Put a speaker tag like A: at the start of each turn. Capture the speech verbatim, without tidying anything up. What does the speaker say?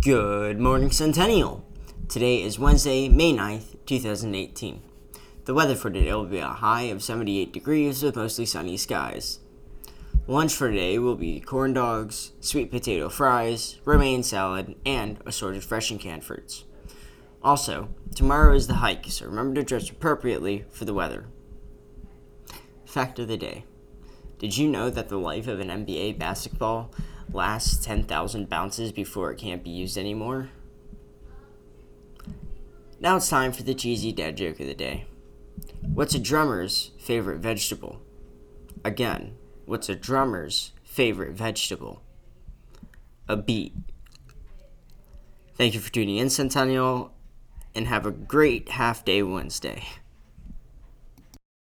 A: Good morning, Centennial. Today is Wednesday, May ninth, twenty eighteen. The weather for today will be a high of seventy-eight degrees with mostly sunny skies. Lunch for today will be corn dogs, sweet potato fries, romaine salad, and assorted fresh and canned fruits. Also, tomorrow is the hike, so remember to dress appropriately for the weather. Fact of the day. Did you know that the life of an N B A basketball lasts ten thousand bounces before it can't be used anymore? Now it's time for the cheesy dad joke of the day. What's a drummer's favorite vegetable? Again, what's a drummer's favorite vegetable? A beet. Thank you for tuning in, Centennial, and have a great half-day Wednesday.